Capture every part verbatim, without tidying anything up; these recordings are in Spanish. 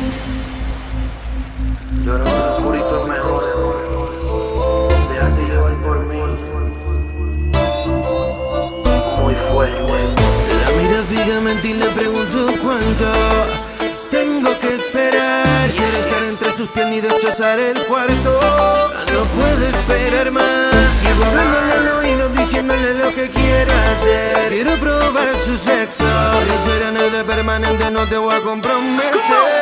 Yo creo que lo oscurito es mejor. Déjate llevar por mí. Muy fuerte. La mira fijamente y le pregunto cuánto tengo que esperar. Quiero estar entre sus piernas y destrozar el cuarto. No puedo esperar más. Sigo hablándole al oído, diciéndole lo que quiero hacer. Quiero probar su sexo. Que será nada permanente, no te voy a comprometer.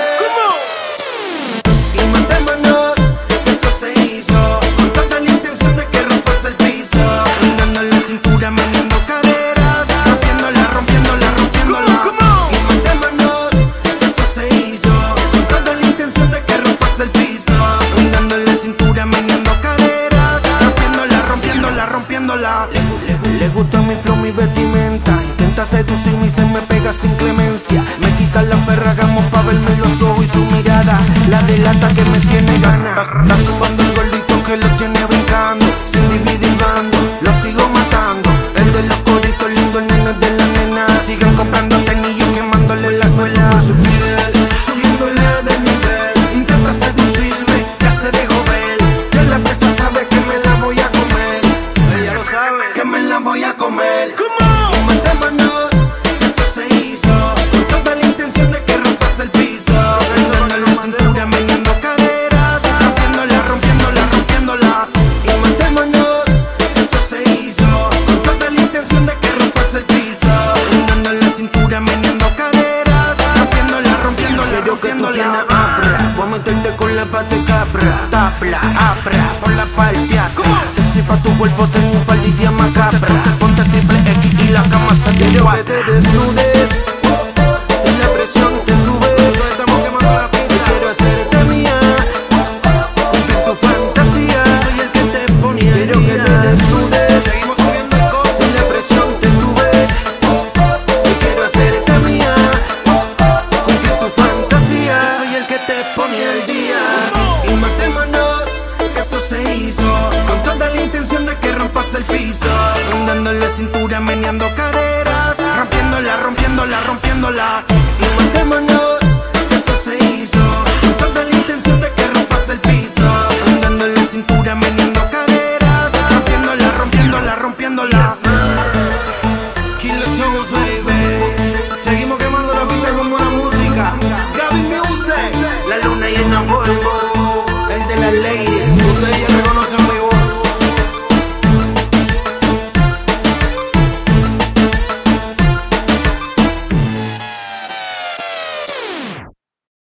Y matémonos, esto se hizo con toda la intención de que rompas el piso. Dando la cintura, meneando caderas, rompiéndola, rompiéndola, rompiéndola. Y matémonos, esto se hizo con toda la intención de que rompas el piso. Dando la cintura, meneando caderas, rompiéndola, rompiéndola, rompiéndola. Le, le, le gusta mi flow, mi vestimenta. Intenta seducirme y se me pega sin clemencia. Me quita la ferragamo pa' verme los ojos y su mirada la delata que me tiene ganas. Está zumbando el gordito que lo tiene brincando, sin dividir bando, lo sigo matando. El de los coritos lindos, el nene de la nena. Siguen comprando tenis y quemándole la suela por su piel, subiéndole de nivel. Intenta seducirme, ya se dejó ver. Que la presa sabe que me la voy a comer. Ella lo sabe. Que me la voy a comer. Y matémonos, esto se hizo con toda la intención de que rompas el piso. Dando la cintura, meneando caderas, rompiéndola, rompiéndola, rompiéndola. Y matémonos, esto se hizo con toda la intención de que rompas el piso. Dando la cintura, meneando caderas, rompiéndola, rompiéndola, rompiéndola. Abra, voy a meterte con la pata de cabra. Tapla, abra, por la parte atrás. Sexy pa' tu cuerpo, tengo un par de ideas macabras. Ponte triple X y la cama se te Quiero que cuadra. te desnudes, Si la presión te sube, estamos quemando la pista. quiero hacerte mía, cumplir tu fantasía. Soy el que te ponía. Quiero que te desnudes. Seguimos subiendo el costo. Si la presión te sube, quiero hacerte mía, cumplir tu fantasía. Soy el que te ponía al día. Y matémonos, esto se hizo con toda la intención de que rompas el piso. Dando la cintura, meneando caderas, rompiéndola, rompiéndola, rompiéndola.